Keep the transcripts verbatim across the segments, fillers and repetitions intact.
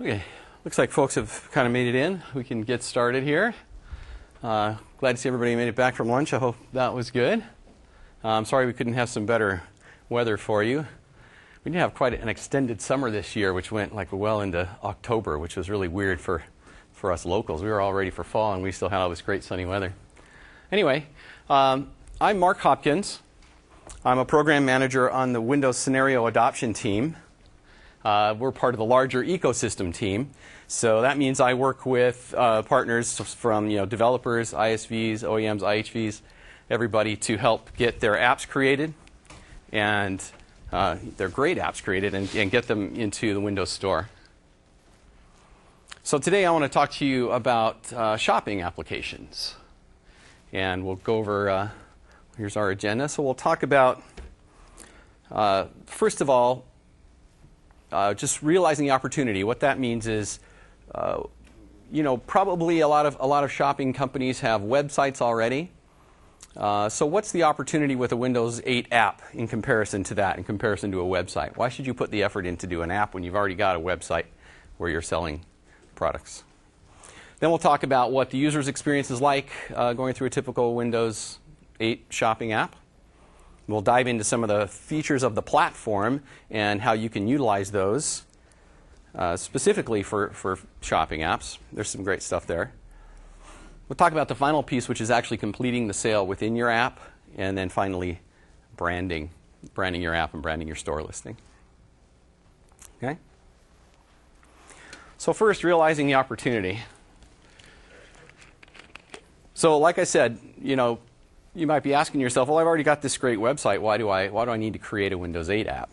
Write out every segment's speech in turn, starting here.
Okay, looks like folks have kind of made it in. We can get started here. Uh, glad to see everybody made it back from lunch. I hope that was good. Uh, I'm sorry we couldn't have some better weather for you. We did have quite an extended summer this year, which went like well into October, which was really weird for, for us locals. We were all ready for fall, and we still had all this great sunny weather. Anyway, um, I'm Mark Hopkins. I'm a program manager on the Windows Scenario Adoption team. Uh, we're part of the larger ecosystem team. So that means I work with uh, partners from you know, developers, I S Vs, O E Ms, I H Vs, everybody to help get their apps created and uh, their great apps created and, and get them into the Windows Store. So today I want to talk to you about uh, shopping applications. And we'll go over, uh, here's our agenda. So we'll talk about, uh, first of all, Uh, just realizing the opportunity. What that means is, uh, you know, probably a lot of a lot of shopping companies have websites already. Uh, so what's the opportunity with a Windows eight app in comparison to that, in comparison to a website? Why should you put the effort in to do an app when you've already got a website where you're selling products? Then we'll talk about what the user's experience is like uh, going through a typical Windows eight shopping app. We'll dive into some of the features of the platform and how you can utilize those uh, specifically for, for shopping apps. There's some great stuff there. We'll talk about the final piece, which is actually completing the sale within your app, and then finally branding, branding your app and branding your store listing. Okay? So first, realizing the opportunity. So like I said, you know, you might be asking yourself, well, I've already got this great website. Why do I, why do I need to create a Windows eight app?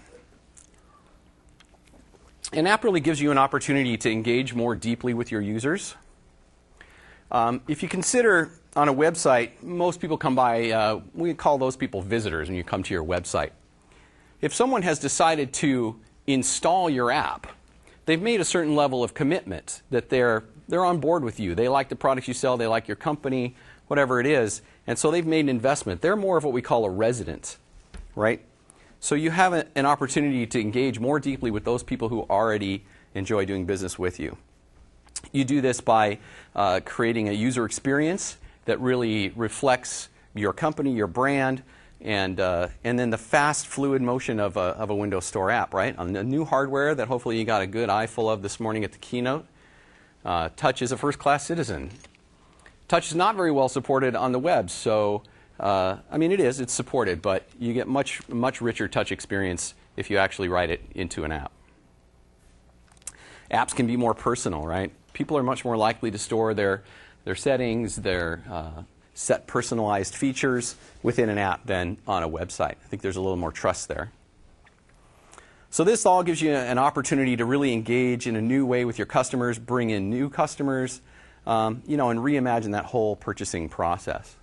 An app really gives you an opportunity to engage more deeply with your users. Um, if you consider on a website, most people come by, uh, we call those people visitors when you come to your website. If someone has decided to install your app, they've made a certain level of commitment that they're, they're on board with you. They like the products you sell. They like your company, whatever it is. And so they've made an investment. They're more of what we call a resident, right? So you have a, an opportunity to engage more deeply with those people who already enjoy doing business with you. You do this by uh, creating a user experience that really reflects your company, your brand, and, uh, and then the fast, fluid motion of a, of a Windows Store app, right? On the new hardware that hopefully you got a good eye full of this morning at the keynote. Uh, Touch is a first-class citizen. Touch is not very well supported on the web, so uh, I mean it is, it's supported, but you get much, much richer touch experience if you actually write it into an app. Apps can be more personal, right? People are much more likely to store their, their settings, their uh, set personalized features within an app than on a website. I think there's a little more trust there. So this all gives you an opportunity to really engage in a new way with your customers, bring in new customers, Um, you know, and reimagine that whole purchasing process.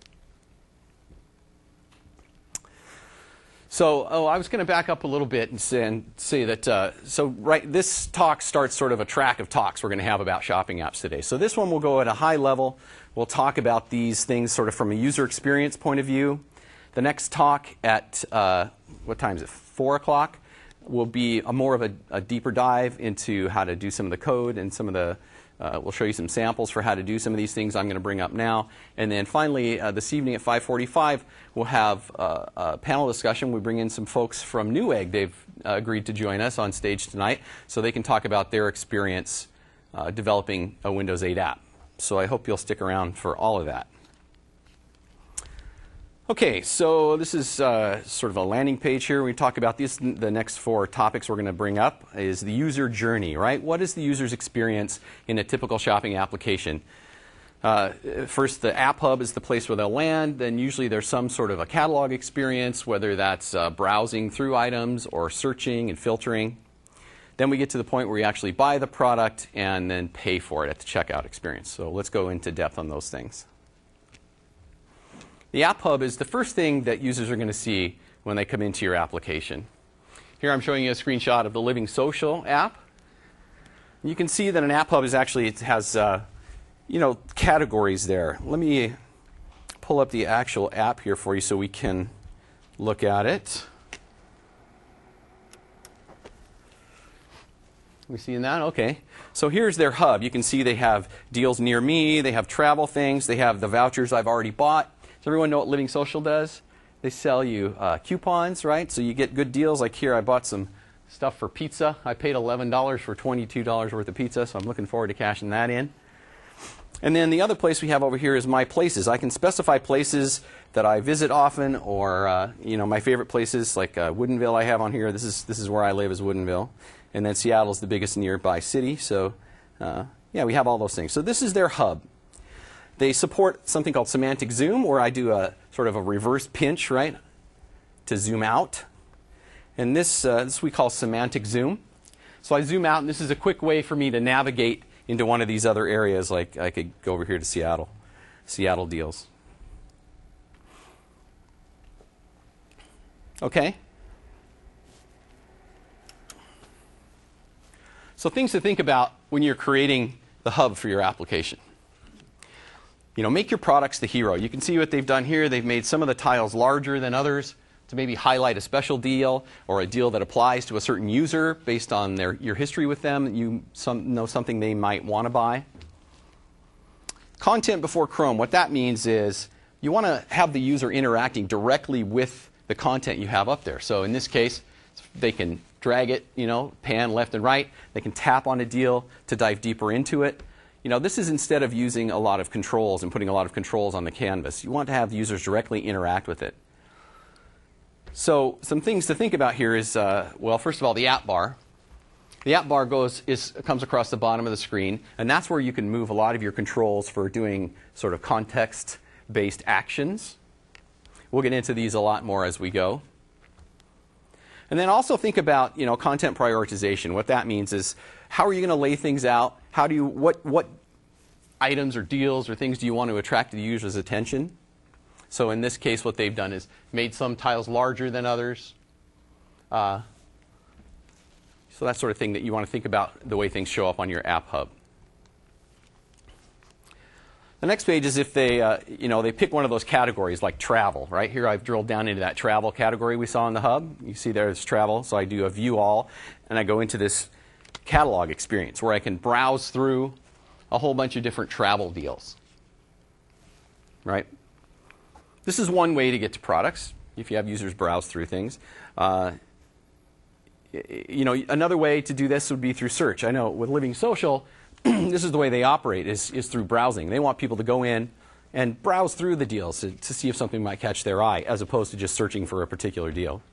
So, oh, I was going to back up a little bit and say, and say that, uh, so right, this talk starts sort of a track of talks we're going to have about shopping apps today. So this one will go at a high level. We'll talk about these things sort of from a user experience point of view. The next talk at, uh, what time is it, four o'clock, will be a more of a, a deeper dive into how to do some of the code and some of the Uh, we'll show you some samples for how to do some of these things I'm going to bring up now. And then finally, uh, this evening at five forty-five, we'll have uh, a panel discussion. We bring in some folks from Newegg. They've uh, agreed to join us on stage tonight so they can talk about their experience uh, developing a Windows eight app. So I hope you'll stick around for all of that. Okay, so this is uh, sort of a landing page here. We talk about these. The next four topics we're going to bring up is the user journey, right? What is the user's experience in a typical shopping application? Uh, first, the App Hub is the place where they'll land. Then usually there's some sort of a catalog experience, whether that's uh, browsing through items or searching and filtering. Then we get to the point where you actually buy the product and then pay for it at the checkout experience. So let's go into depth on those things. The App Hub is the first thing that users are going to see when they come into your application. Here I'm showing you a screenshot of the Living Social app. You can see that an App Hub is actually, it has uh, you know, categories there. Let me pull up the actual app here for you so we can look at it. We seeing that? Okay. So here's their hub. You can see they have deals near me. They have travel things. They have the vouchers I've already bought. Does everyone know what Living Social does? They sell you uh, coupons, right? So you get good deals. Like here, I bought some stuff for pizza. I paid eleven dollars for twenty-two dollars worth of pizza, so I'm looking forward to cashing that in. And then the other place we have over here is My Places. I can specify places that I visit often, or uh, you know, my favorite places like uh, Woodinville. I have on here. This is this is where I live, is Woodinville, and then Seattle's the biggest nearby city. So uh, yeah, we have all those things. So this is their hub. They support something called semantic zoom, where I do a sort of a reverse pinch, right, to zoom out. And this uh, this we call semantic zoom. So I zoom out, and this is a quick way for me to navigate into one of these other areas. Like I could go over here to Seattle, Seattle deals. Okay. So things to think about when you're creating the hub for your application. You know, make your products the hero. You can see what they've done here. They've made some of the tiles larger than others to maybe highlight a special deal or a deal that applies to a certain user based on their, your history with them. You some, know something they might want to buy. Content before Chrome. What that means is you want to have the user interacting directly with the content you have up there. So in this case, they can drag it, you know, pan left and right. They can tap on a deal to dive deeper into it. You know, this is instead of using a lot of controls and putting a lot of controls on the canvas. You want to have the users directly interact with it. So some things to think about here is, uh, well, first of all, the app bar. The app bar goes is comes across the bottom of the screen, and that's where you can move a lot of your controls for doing sort of context-based actions. We'll get into these a lot more as we go. And then also think about, you know, content prioritization. What that means is, how are you going to lay things out? How do you, what, what items or deals or things do you want to attract the user's attention? So in this case, what they've done is made some tiles larger than others. Uh, so that sort of thing that you want to think about the way things show up on your app hub. The next page is if they, uh, you know, they pick one of those categories like travel. Right here, I've drilled down into that travel category we saw in the hub. You see there's travel, so I do a view all, and I go into this catalog experience where I can browse through a whole bunch of different travel deals. Right? This is one way to get to products, if you have users browse through things. Uh, you know, another way to do this would be through search. I know with Living Social, this is the way they operate, is, is through browsing. They want people to go in and browse through the deals to, to see if something might catch their eye, as opposed to just searching for a particular deal.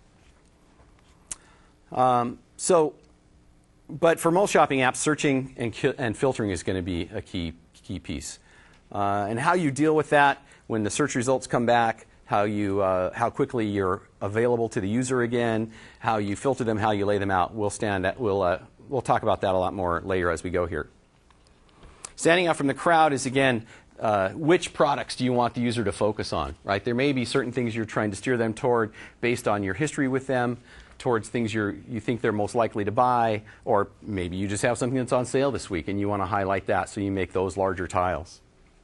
Um, so, but for most shopping apps, searching and, and filtering is going to be a key, key piece. Uh, and how you deal with that when the search results come back, how, you, uh, how quickly you're available to the user again, how you filter them, how you lay them out. We'll, stand at, we'll, uh, we'll talk about that a lot more later as we go here. Standing out from the crowd is, again, uh, which products do you want the user to focus on, right? There may be certain things you're trying to steer them toward based on your history with them, towards things you're, you think they're most likely to buy, or maybe you just have something that's on sale this week and you want to highlight that, so you make those larger tiles.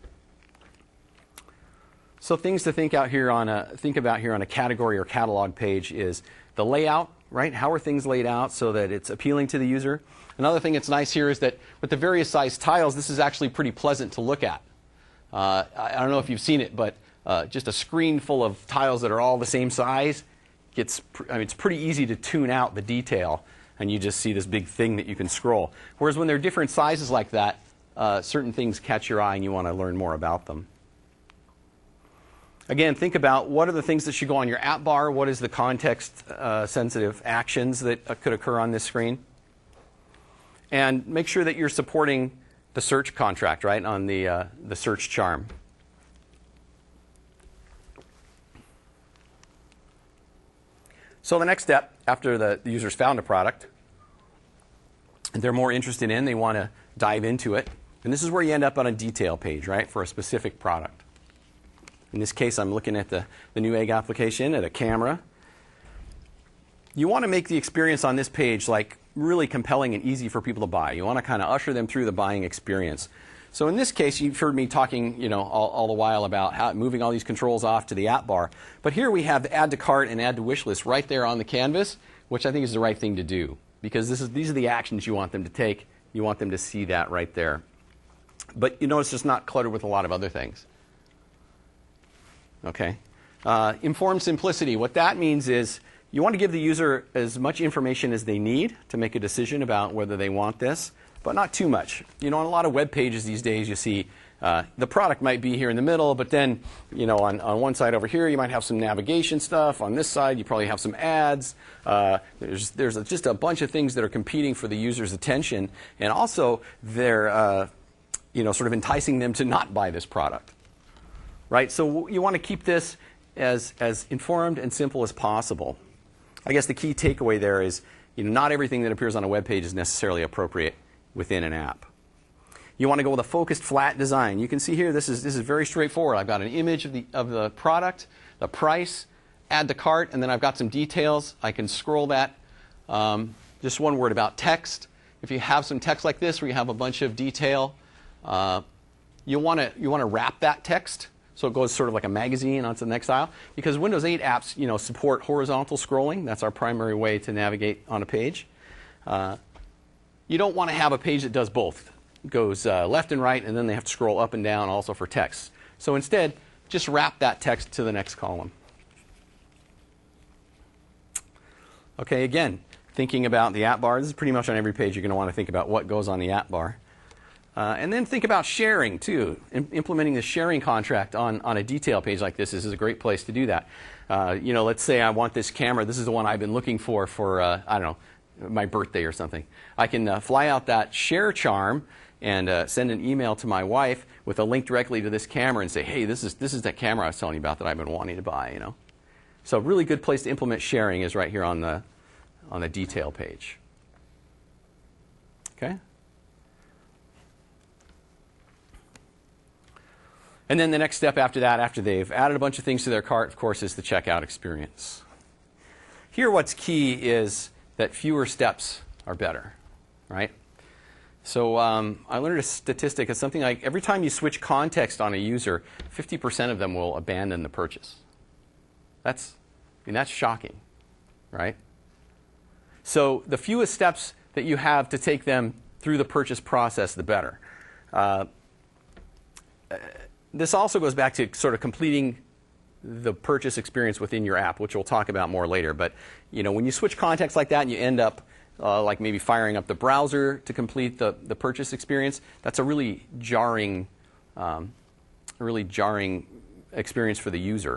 So things to think out here on a think about here on a category or catalog page is the layout, right? How are things laid out so that it's appealing to the user? Another thing that's nice here is that with the various size tiles, this is actually pretty pleasant to look at. Uh, I don't know if you've seen it, but uh, just a screen full of tiles that are all the same size gets, I mean, it's pretty easy to tune out the detail, and you just see this big thing that you can scroll. Whereas when they're different sizes like that, uh, certain things catch your eye and you want to learn more about them. Again, think about what are the things that should go on your app bar, what is the context-sensitive uh, actions that uh, could occur on this screen. And make sure that you're supporting the search contract, right, on the, uh, the search charm. So the next step, after the, the user's found a product, and they're more interested in, they want to dive into it. And this is where you end up on a detail page, right, for a specific product. In this case, I'm looking at the, the Newegg application at a camera. You want to make the experience on this page like really compelling and easy for people to buy. You want to kind of usher them through the buying experience. So in this case, you've heard me talking, you know, all, all the while about how, moving all these controls off to the app bar. But here we have the add to cart and add to wish list right there on the canvas, which I think is the right thing to do. because this is, these are the actions you want them to take. You want them to see that right there. But you notice it's not cluttered with a lot of other things. Okay? Uh, informed simplicity. What that means is you want to give the user as much information as they need to make a decision about whether they want this, but not too much. You know, on a lot of web pages these days, you see uh, the product might be here in the middle, but then, you know, on, on one side over here, you might have some navigation stuff. On this side, you probably have some ads. Uh, there's there's a, just a bunch of things that are competing for the user's attention, and also they're uh, you know, sort of enticing them to not buy this product, right? So you want to keep this as as informed and simple as possible. I guess the key takeaway there is, you know, not everything that appears on a web page is necessarily appropriate within an app. You want to go with a focused, flat design. You can see here, this is this is very straightforward. I've got an image of the of the product, the price, add to cart, and then I've got some details. I can scroll that. Um, just one word about text. If you have some text like this, where you have a bunch of detail, uh, you want to you want to wrap that text. So it goes sort of like a magazine onto the next aisle. Because Windows eight apps, you know, support horizontal scrolling. That's our primary way to navigate on a page. Uh, you don't want to have a page that does both. It goes uh, left and right, and then they have to scroll up and down also for text. So instead, just wrap that text to the next column. Okay, again, thinking about the app bar. This is pretty much on every page you're going to want to think about what goes on the app bar. Uh, and then think about sharing, too. I- implementing the sharing contract on, on a detail page like this is a great place to do that. Uh, you know, let's say I want this camera. This is the one I've been looking for for, uh, I don't know, my birthday or something. I can uh, fly out that share charm and uh, send an email to my wife with a link directly to this camera and say, hey, this is, this is that camera I was telling you about that I've been wanting to buy, you know. So a really good place to implement sharing is right here on the, on the detail page. Okay? And then the next step after that, after they've added a bunch of things to their cart, of course, is the checkout experience. Here what's key is that fewer steps are better, right? So um, I learned a statistic of something like every time you switch context on a user, fifty percent of them will abandon the purchase. That's, I mean, that's shocking, right? So the fewest steps that you have to take them through the purchase process, the better. Uh, This also goes back to sort of completing the purchase experience within your app, which we'll talk about more later. But you know, when you switch context like that and you end up uh, like maybe firing up the browser to complete the, the purchase experience, that's a really jarring, um, a really jarring experience for the user.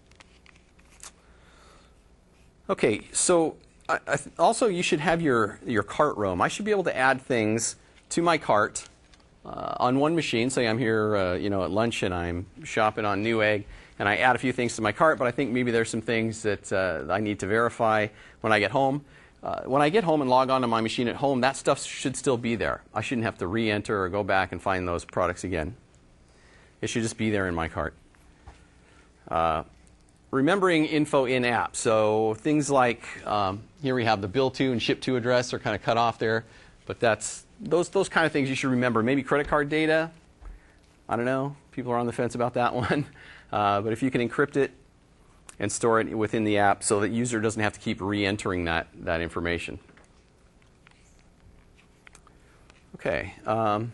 Okay, so I, I th- also you should have your, your cart roam. I should be able to add things to my cart Uh, on one machine. Say I'm here uh, you know, at lunch and I'm shopping on Newegg and I add a few things to my cart, but I think maybe there's some things that uh, I need to verify when I get home. Uh, when I get home and log on to my machine at home, that stuff should still be there. I shouldn't have to re-enter or go back and find those products again. It should just be there in my cart. Uh, remembering info in app. So things like um, here we have the bill to and ship to address are kind of cut off there, but that's Those those kind of things you should remember. Maybe credit card data. I don't know. People are on the fence about that one. Uh, but if you can encrypt it and store it within the app so that the user doesn't have to keep re-entering that, that information. Okay. Um,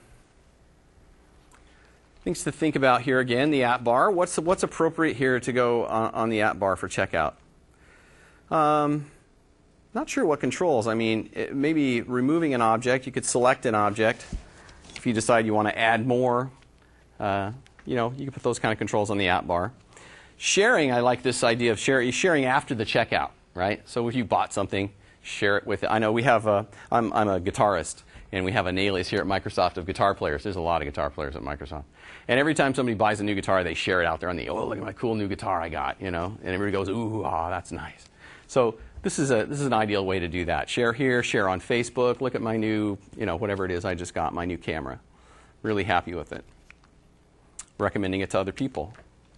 things to think about here again, the app bar. What's, what's appropriate here to go on, on the app bar for checkout? Um, Not sure what controls. I mean, it, maybe removing an object. You could select an object. If you decide you want to add more, uh, you know, you can put those kind of controls on the app bar. Sharing, I like this idea of share, sharing after the checkout, right? So if you bought something, share it with. I know we have a. I'm, I'm a guitarist, and we have an alias here at Microsoft of guitar players. There's a lot of guitar players at Microsoft, and every time somebody buys a new guitar, they share it out there on the. Oh, look at my cool new guitar I got, you know, and everybody goes, ooh, ah, that's nice. So This is a this is an ideal way to do that. Share here, share on Facebook. Look at my new, you know, whatever it is I just got, my new camera. Really happy with it. Recommending it to other people.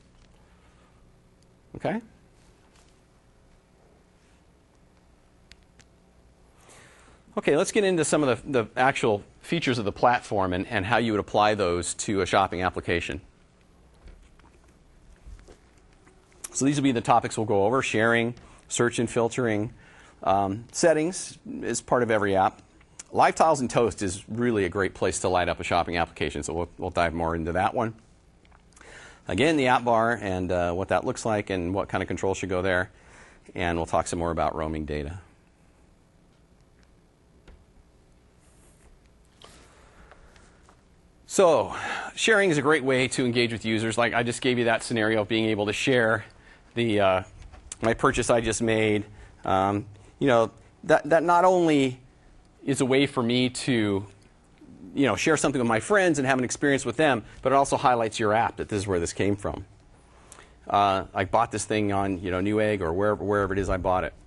Okay? Okay, let's get into some of the, the actual features of the platform and, and how you would apply those to a shopping application. So these will be the topics we'll go over: sharing, search and filtering, Um, settings is part of every app. Live Tiles and Toast is really a great place to light up a shopping application, so we'll, we'll dive more into that one. Again, the app bar and uh, what that looks like and what kind of control should go there. And we'll talk some more about roaming data. So, sharing is a great way to engage with users. Like I just gave you that scenario of being able to share the uh, my purchase I just made. Um, you know, that that not only is a way for me to, you know, share something with my friends and have an experience with them, but it also highlights your app that this is where this came from. Uh, I bought this thing on, you know, Newegg or wherever wherever it is I bought it.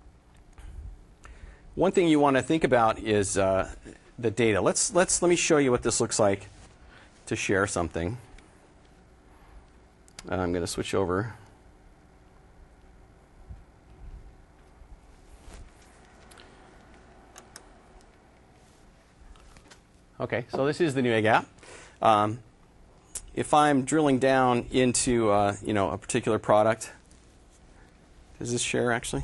One thing you want to think about is uh, the data. Let's let's let me show you what this looks like to share something. Uh, I'm going to switch over. Okay, so this is the Newegg app. Um, if I'm drilling down into uh, you know, a particular product, does this share actually?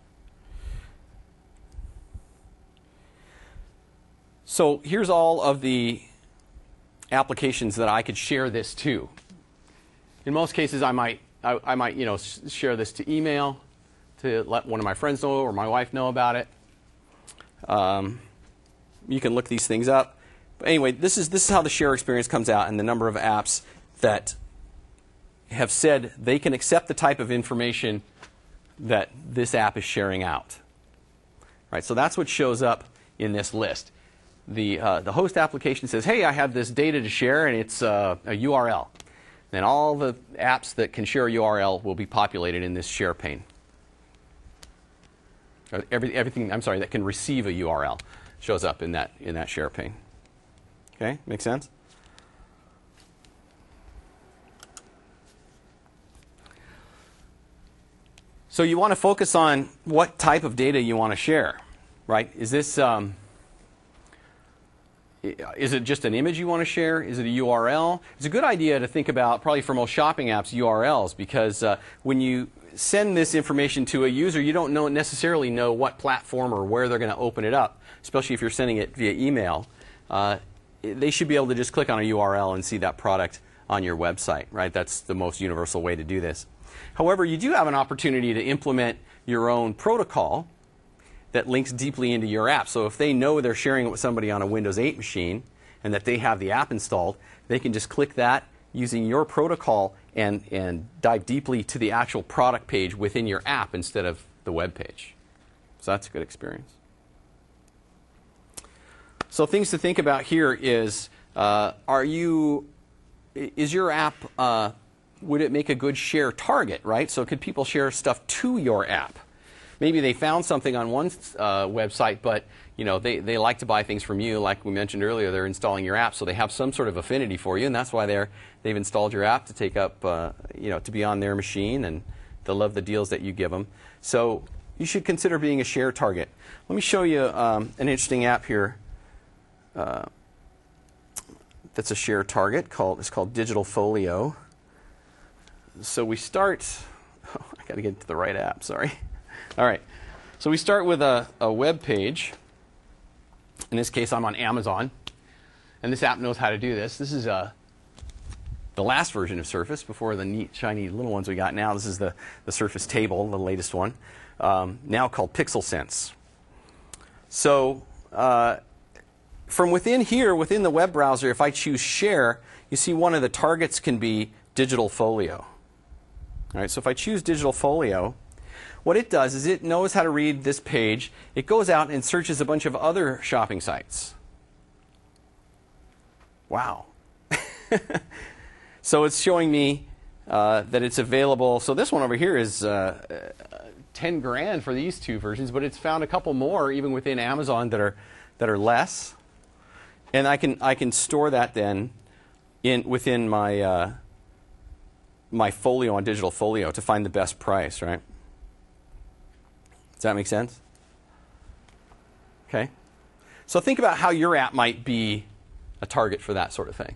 So here's all of the applications that I could share this to. In most cases, I might I, I might you know share this to email, to let one of my friends know or my wife know about it. Um, you can look these things up. But anyway, this is this is how the share experience comes out and the number of apps that have said they can accept the type of information that this app is sharing out. Right, so that's what shows up in this list. The uh, the host application says, "Hey, I have this data to share, and it's uh, a U R L." Then all the apps that can share a U R L will be populated in this share pane. Or every, everything, I'm sorry, that can receive a U R L shows up in that in that share pane. Okay, make sense? So you want to focus on what type of data you want to share, right? Is this um, is it just an image you want to share? Is it a U R L? It's a good idea to think about, probably for most shopping apps, U R Ls, because uh, when you send this information to a user, you don't know necessarily know what platform or where they're going to open it up, especially if you're sending it via email. Uh, they should be able to just click on a U R L and see that product on your website, right? That's the most universal way to do this. However, you do have an opportunity to implement your own protocol that links deeply into your app. So if they know they're sharing it with somebody on a Windows eight machine and that they have the app installed, they can just click that using your protocol and, and dive deeply to the actual product page within your app instead of the web page. So that's a good experience. So things to think about here is, uh, are you, is your app, uh, would it make a good share target, right? So could people share stuff to your app? Maybe they found something on one uh, website, but you know they, they like to buy things from you. Like we mentioned earlier, they're installing your app, so they have some sort of affinity for you, and that's why they're they've installed your app to take up, uh, you know, to be on their machine, and they love the deals that you give them. So you should consider being a share target. Let me show you um, an interesting app here. Uh, that's a share target called it's called Digital Folio. So we start. Oh, I got to get to the right app. Sorry. All right. So we start with a, a web page. In this case, I'm on Amazon, and this app knows how to do this. This is uh, the last version of Surface before the neat, shiny little ones we got now. This is the the Surface Table, the latest one, um, now called PixelSense. So. Uh, From within here, within the web browser, if I choose Share, you see one of the targets can be Digital Folio. All right, so if I choose Digital Folio, what it does is it knows how to read this page. It goes out and searches a bunch of other shopping sites. Wow. So it's showing me uh, that it's available. So this one over here is uh, ten grand for these two versions, but it's found a couple more even within Amazon that are that are less. And I can I can store that then in within my uh, my folio on Digital Folio to find the best price, right? Does that make sense? Okay. So think about how your app might be a target for that sort of thing.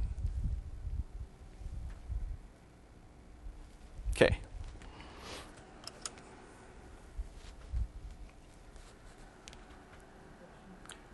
Okay.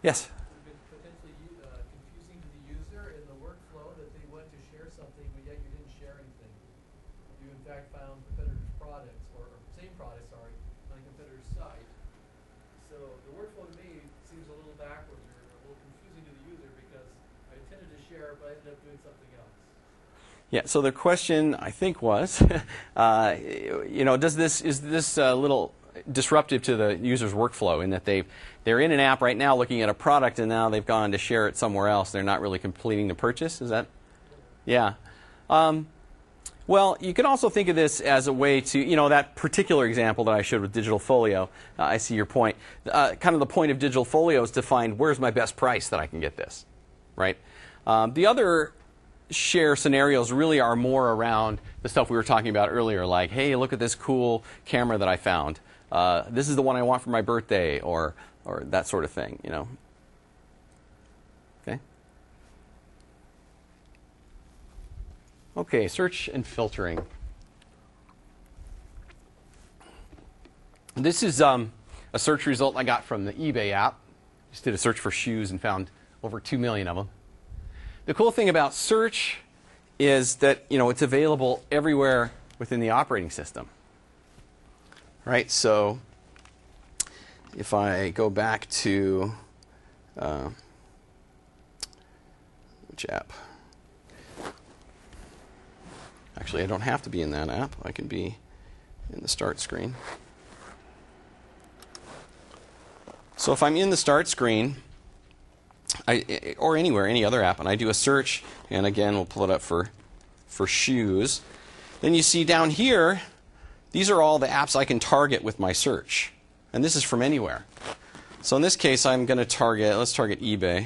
Yes? It could potentially uh, confusing to the user in the workflow that they went to share something, but yet you didn't share anything. You in fact found competitors' products, or, or same product, sorry, on a competitor's site. So the workflow to me seems a little backwards or a little confusing to the user because I intended to share, but I ended up doing something else. Yeah, so the question, I think, was, uh, you know, does this, is this a little disruptive to the user's workflow in that they they're in an app right now looking at a product and now they've gone to share it somewhere else. They're not really completing the purchase. Is that? Yeah. Um, well, you can also think of this as a way to, you know, that particular example that I showed with Digital Folio. Uh, I see your point. Uh, kind of the point of Digital Folio is to find where's my best price that I can get this, right? Um, the other share scenarios really are more around the stuff we were talking about earlier, like, hey, look at this cool camera that I found. Uh, this is the one I want for my birthday, or or that sort of thing, you know. Okay. Okay, search and filtering. This is um, a search result I got from the eBay app. Just did a search for shoes and found over two million of them. The cool thing about search is that, you know, it's available everywhere within the operating system. Right? So if I go back to uh, which app? Actually, I don't have to be in that app. I can be in the start screen. So if I'm in the start screen, I, or anywhere, any other app, and I do a search, and again, we'll pull it up for, for shoes, then you see down here, these are all the apps I can target with my search. And this is from anywhere. So in this case, I'm going to target, let's target eBay.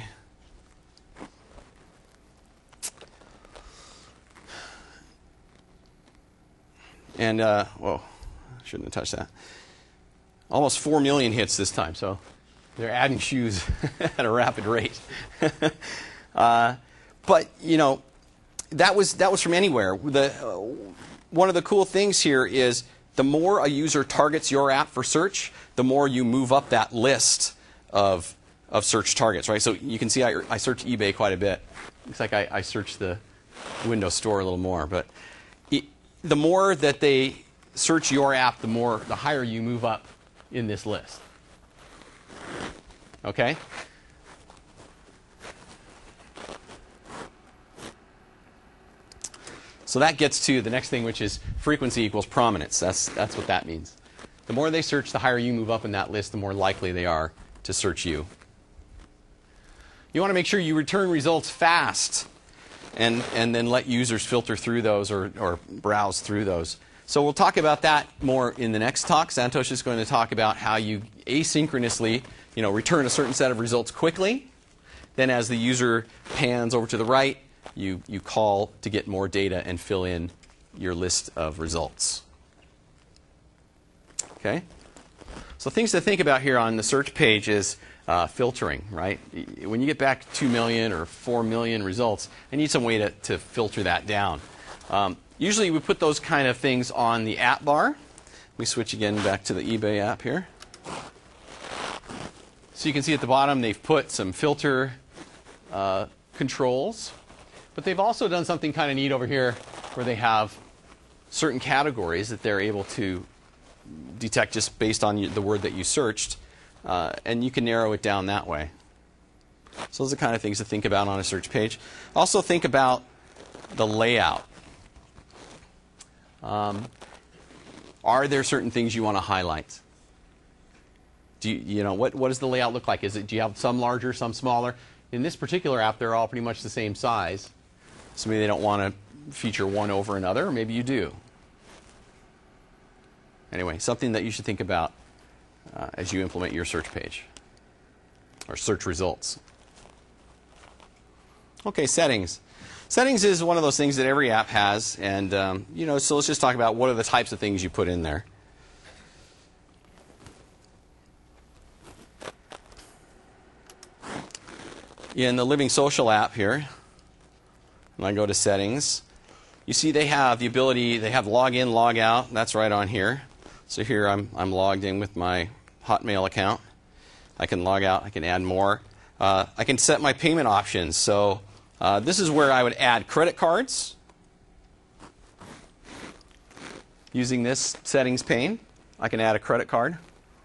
And, uh, whoa, shouldn't have touched that. Almost four million hits this time, so they're adding shoes at a rapid rate. uh, but, you know, that was, that was from anywhere. The, uh, one of the cool things here is the more a user targets your app for search, the more you move up that list of, of search targets, right? So you can see I, I search eBay quite a bit. Looks like I, I search the Windows Store a little more. But it, the more that they search your app, the more, the higher you move up in this list. Okay? So that gets to the next thing, which is frequency equals prominence. That's, that's what that means. The more they search, the higher you move up in that list, the more likely they are to search you. You want to make sure you return results fast and, and then let users filter through those or, or browse through those. So we'll talk about that more in the next talk. Santosh is going to talk about how you asynchronously, you know, return a certain set of results quickly. Then as the user pans over to the right, you, you call to get more data and fill in your list of results. Okay? So things to think about here on the search page is uh, filtering, right? When you get back to two million or four million results, I need some way to, to filter that down. Um, usually we put those kind of things on the app bar. We switch again back to the eBay app here. So you can see at the bottom they've put some filter uh, controls. But they've also done something kind of neat over here where they have certain categories that they're able to detect just based on the word that you searched. Uh, and you can narrow it down that way. So those are the kind of things to think about on a search page. Also think about the layout. Um, are there certain things you want to highlight? Do you, you know, what, what does the layout look like? Is it, do you have some larger, some smaller? In this particular app, they're all pretty much the same size. So maybe they don't want to feature one over another, or maybe you do. Anyway, something that you should think about uh, as you implement your search page or search results. Okay, settings. Settings is one of those things that every app has, and um, you know, so let's just talk about what are the types of things you put in there. In the Living Social app here, when I go to settings, you see they have the ability, they have log in, log out. That's right on here. So here I'm, I'm logged in with my Hotmail account. I can log out, I can add more. Uh, I can set my payment options. So uh, this is where I would add credit cards using this settings pane. I can add a credit card.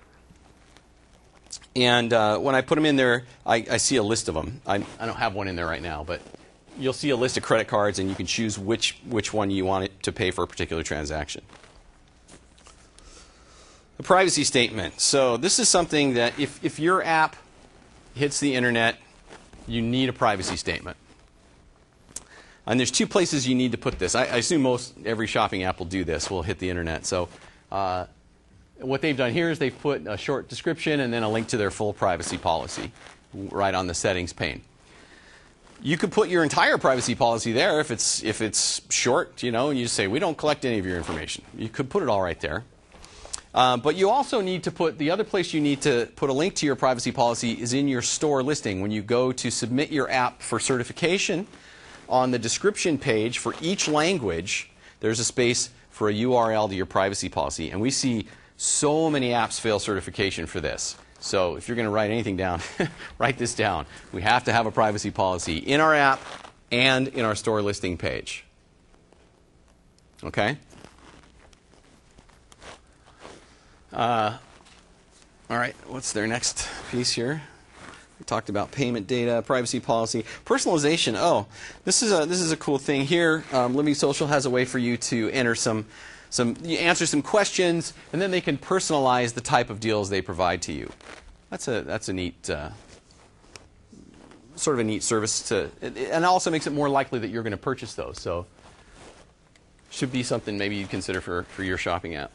And uh, when I put them in there, I, I see a list of them. I, I don't have one in there right now, but you'll see a list of credit cards, and you can choose which, which one you want it to pay for a particular transaction. The privacy statement. So this is something that if, if your app hits the internet, you need a privacy statement. And there's two places you need to put this. I, I assume most every shopping app will do this, will hit the internet. So uh, what they've done here is they've put a short description and then a link to their full privacy policy right on the settings pane. You could put your entire privacy policy there if it's if it's short, you know, and you just say we don't collect any of your information. You could put it all right there. Um, but you also need to put, the other place you need to put a link to your privacy policy is in your store listing. When you go to submit your app for certification, on the description page for each language, there's a space for a U R L to your privacy policy. And we see so many apps fail certification for this. So if you're going to write anything down, write this down. We have to have a privacy policy in our app and in our store listing page. Okay? Uh, all right, what's their next piece here? We talked about payment data, privacy policy, personalization. Oh, this is a this is a cool thing here. Um, Living Social has a way for you to enter some some you answer some questions, and then they can personalize the type of deals they provide to you. That's a that's a neat uh, sort of a neat service to, and also makes it more likely that you're going to purchase those. So, should be something maybe you'd consider for for your shopping app.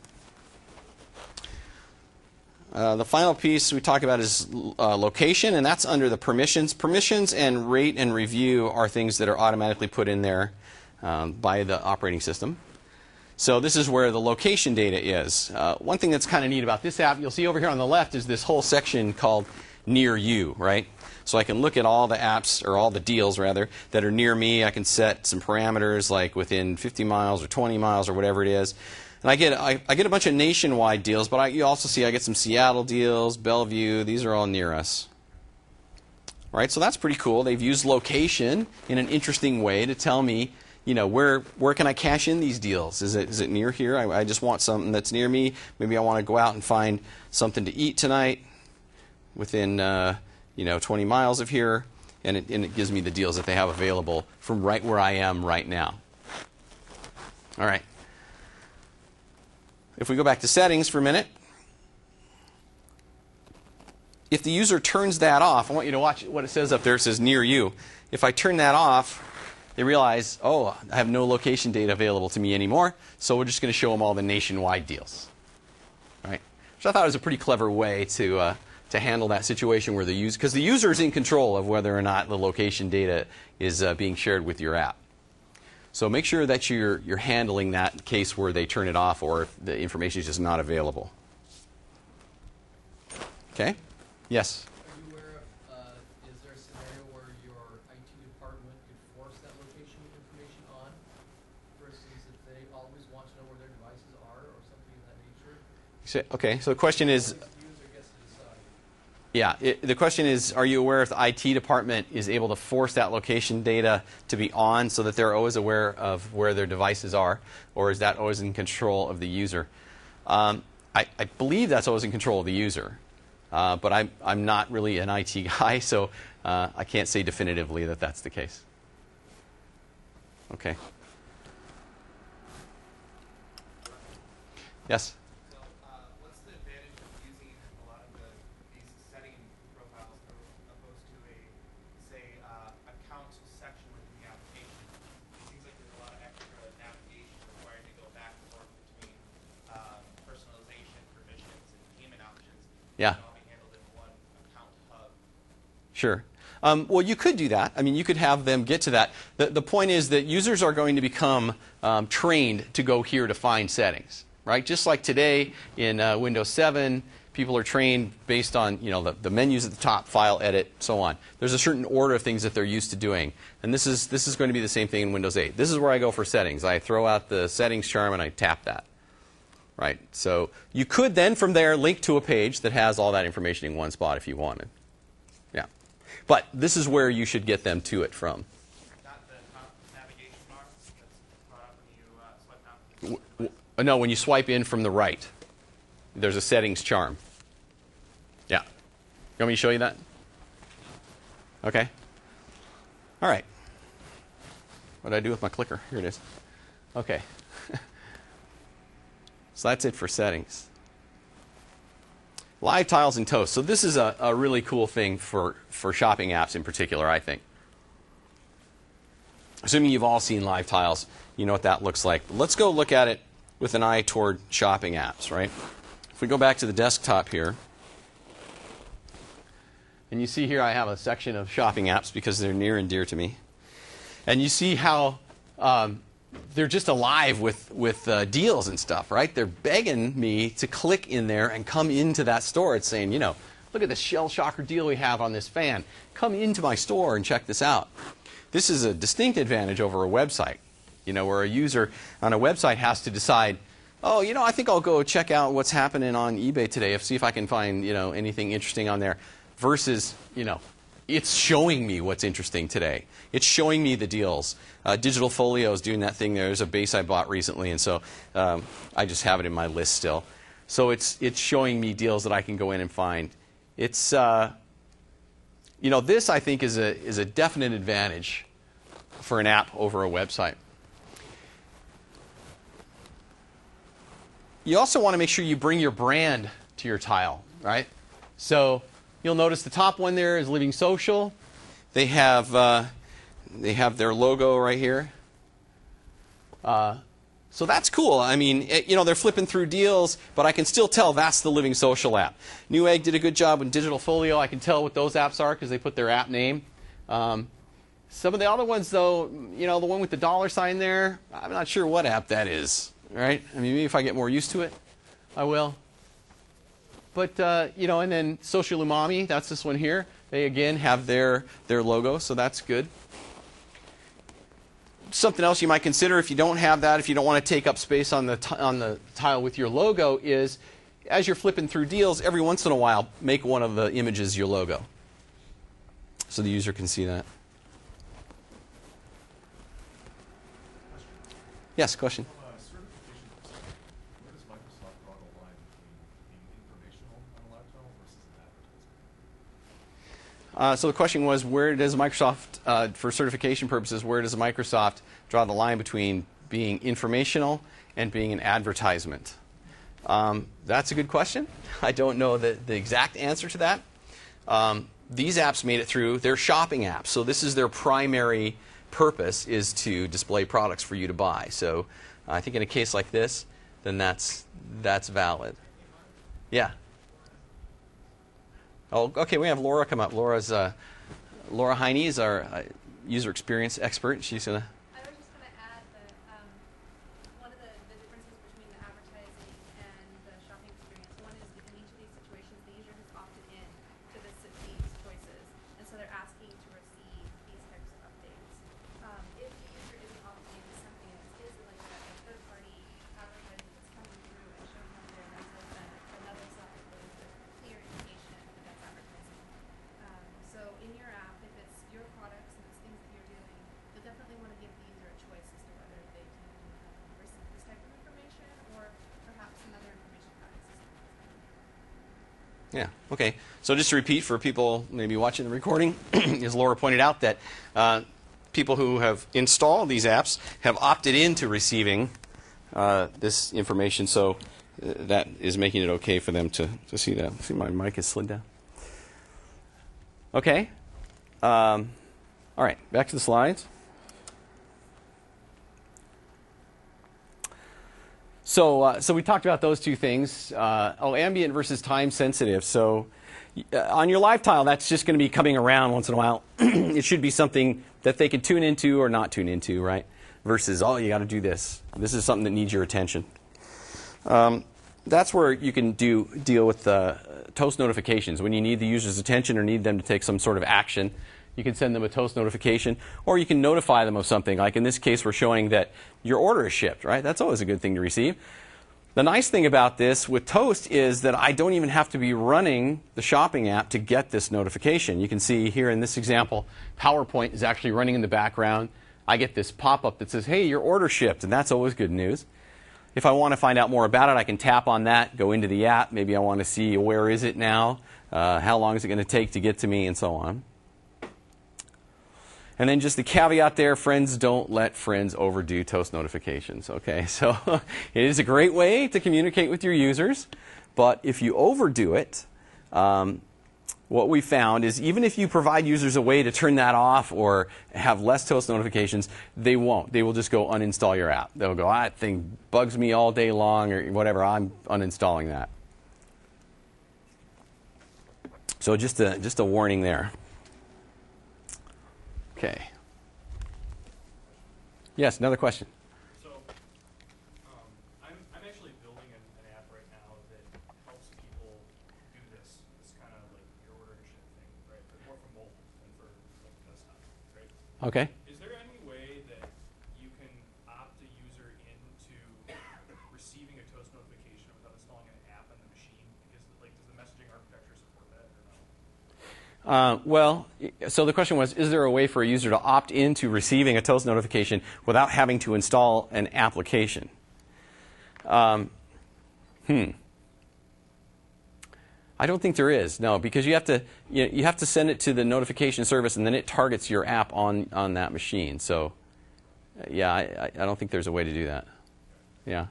Uh, the final piece we talk about is uh, location, and that's under the permissions. Permissions and rate and review are things that are automatically put in there um, by the operating system. So this is where the location data is. Uh, one thing that's kind of neat about this app, you'll see over here on the left, is this whole section called Near You, right? So I can look at all the apps, or all the deals rather, that are near me. I can set some parameters like within fifty miles or twenty miles or whatever it is. And I get I, I get a bunch of nationwide deals, but I, you also see I get some Seattle deals, Bellevue. These are all near us. All right, so that's pretty cool. They've used location in an interesting way to tell me, you know, where where can I cash in these deals? Is it is it near here? I, I just want something that's near me. Maybe I want to go out and find something to eat tonight within uh, you know twenty miles of here, and it, and it gives me the deals that they have available from right where I am right now. All right. If we go back to settings for a minute, if the user turns that off, I want you to watch what it says up there. It says near you. If I turn that off, they realize, oh, I have no location data available to me anymore, so we're just going to show them all the nationwide deals. All right? Which I thought was a pretty clever way to, uh, to handle that situation where the user, because the user is in control of whether or not the location data is uh, being shared with your app. So make sure that you're, you're handling that case where they turn it off or if the information is just not available. Okay? Yes? Are you aware of, uh, is there a scenario where your I T department could force that location information on versus if they always want to know where their devices are or something of that nature? So, okay, so the question is, The user gets to decide. yeah, it, the question is, are you aware if the I T department is able to force that location data to be on so that they're always aware of where their devices are, or is that always in control of the user? Um, I, I believe that's always in control of the user, uh, but I'm, I'm not really an I T guy, so uh, I can't say definitively that that's the case. Okay. Yes? Yeah. Sure. Um, well, you could do that. I mean, you could have them get to that. The, the point is that users are going to become um, trained to go here to find settings, right? Just like today in uh, Windows seven, people are trained based on, you know, the, the menus at the top, file, edit, so on. There's a certain order of things that they're used to doing. And this is, this is going to be the same thing in Windows eight. This is where I go for settings. I throw out the settings charm and I tap that. Right. So you could then from there link to a page that has all that information in one spot if you wanted. Yeah. But this is where you should get them to it from. Not the top navigation bar that's brought up when you uh, swipe down. W- w- no, when you swipe in from the right, there's a settings charm. Yeah. You want me to show you that? Okay. All right. What did I do with my clicker? Here it is. Okay. So that's it for settings. Live tiles and toast. So this is a, a really cool thing for, for shopping apps in particular, I think. Assuming you've all seen live tiles, you know what that looks like. Let's go look at it with an eye toward shopping apps, right? If we go back to the desktop here, and you see here I have a section of shopping apps because they're near and dear to me. And you see how um, they're just alive with, with uh, deals and stuff, right? They're begging me to click in there and come into that store. It's saying, you know, look at the shell shocker deal we have on this fan. Come into my store and check this out. This is a distinct advantage over a website, you know, where a user on a website has to decide, oh, you know, I think I'll go check out what's happening on eBay today, see if I can find, you know, anything interesting on there, versus, you know, it's showing me what's interesting today. It's showing me the deals. Uh, Digital Folio is doing that thing. There's a base I bought recently, and so um, I just have it in my list still. So it's it's showing me deals that I can go in and find. It's uh, you know, this I think is a is a definite advantage for an app over a website. You also want to make sure you bring your brand to your tile, right? So you'll notice the top one there is Living Social. They have uh, they have their logo right here. Uh, so that's cool. I mean, it, you know, they're flipping through deals, but I can still tell that's the Living Social app. Newegg did a good job with Digital Folio. I can tell what those apps are because they put their app name. Um, some of the other ones, though, you know, the one with the dollar sign there, I'm not sure what app that is. Right? I mean, maybe if I get more used to it, I will. But, uh, you know, and then Social Umami, that's this one here. They, again, have their, their logo, so that's good. Something else you might consider if you don't have that, if you don't want to take up space on the, t on the tile with your logo, is as you're flipping through deals, every once in a while, make one of the images your logo so the user can see that. Yes, question? Uh, so the question was, where does Microsoft, uh, for certification purposes, where does Microsoft draw the line between being informational and being an advertisement? Um, that's a good question. I don't know the, the exact answer to that. Um, these apps made it through. They're shopping apps, so this is their primary purpose, is to display products for you to buy. So I think in a case like this, then that's, that's valid. Yeah. Oh, okay, we have Laura come up. Laura's uh, Laura Heine is our uh, user experience expert. She's going to... I was just going to add that um, one of the, the differences between the advertising and the shopping experience, one is that in each of these situations, the user has opted in to this, these choices, and so they're asking to receive these types of updates. Um, if the user isn't opted into something and it is like a, a third-party advertising that's coming through and showing them their message, then another side is a clear indication that that's advertising. Um, so in your app, if it's your products and it's things that you're doing, you'll definitely want to give the user a choice as to whether they can um, receive this type of information or perhaps some other information about existing business. Yeah, okay. So just to repeat for people maybe watching the recording, as Laura pointed out, that uh, people who have installed these apps have opted into receiving uh, this information, so uh, that is making it okay for them to, to see that. See, my mic is slid down. Okay. Um, all right, back to the slides. So, uh, so we talked about those two things. Uh, oh, ambient versus time sensitive. So, uh, on your live tile, that's just going to be coming around once in a while. It should be something that they can tune into or not tune into, right? Versus, oh, you got to do this. This is something that needs your attention. Um, that's where you can do deal with uh, toast notifications. When you need the user's attention or need them to take some sort of action, you can send them a toast notification, or you can notify them of something. Like in this case, we're showing that your order is shipped, right? That's always a good thing to receive. The nice thing about this with Toast is that I don't even have to be running the shopping app to get this notification. You can see here in this example, PowerPoint is actually running in the background. I get this pop-up that says, hey, your order shipped, and that's always good news. If I want to find out more about it, I can tap on that, go into the app. Maybe I want to see where is it now, uh, how long is it going to take to get to me, and so on. And then just the caveat there, friends, don't let friends overdo Toast notifications. Okay, so it is a great way to communicate with your users, but if you overdo it, um, what we found is even if you provide users a way to turn that off or have less Toast notifications, they won't. They will just go uninstall your app. They'll go, ah, that thing bugs me all day long or whatever, I'm uninstalling that. So just a, just a warning there. Okay. Yes, another question. So, um, I'm, I'm actually building an, an app right now that helps people do this, this kind of like your order and ship thing, right? But more for mobile than for like desktop, right? Okay. Is there any way that you can opt a user into receiving a Toast notification without installing an app on the machine? Because like, does the messaging architecture support that or no? Uh, well, so the question was, is there a way for a user to opt into receiving a Toast notification without having to install an application? Um, hmm. I don't think there is, no, because you have to you, you have to send it to the notification service, and then it targets your app on, on that machine. So, yeah, I, I don't think there's a way to do that. Yeah.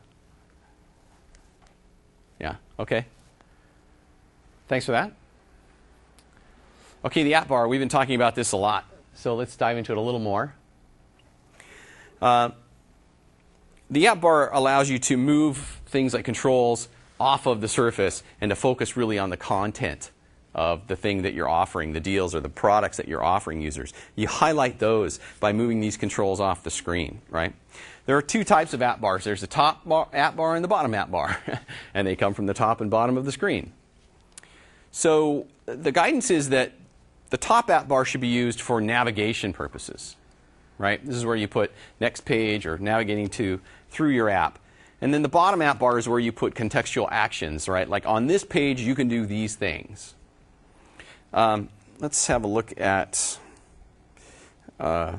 Yeah, okay. Thanks for that. Okay, the app bar, we've been talking about this a lot, so let's dive into it a little more. Uh, the app bar allows you to move things like controls off of the surface and to focus really on the content of the thing that you're offering, the deals or the products that you're offering users. You highlight those by moving these controls off the screen, right? There are two types of app bars. There's the top bar, app bar and the bottom app bar, and they come from the top and bottom of the screen. So the guidance is that the top app bar should be used for navigation purposes, right? This is where you put next page or navigating to through your app. And then the bottom app bar is where you put contextual actions, right? Like on this page, you can do these things. Um, let's have a look at, uh,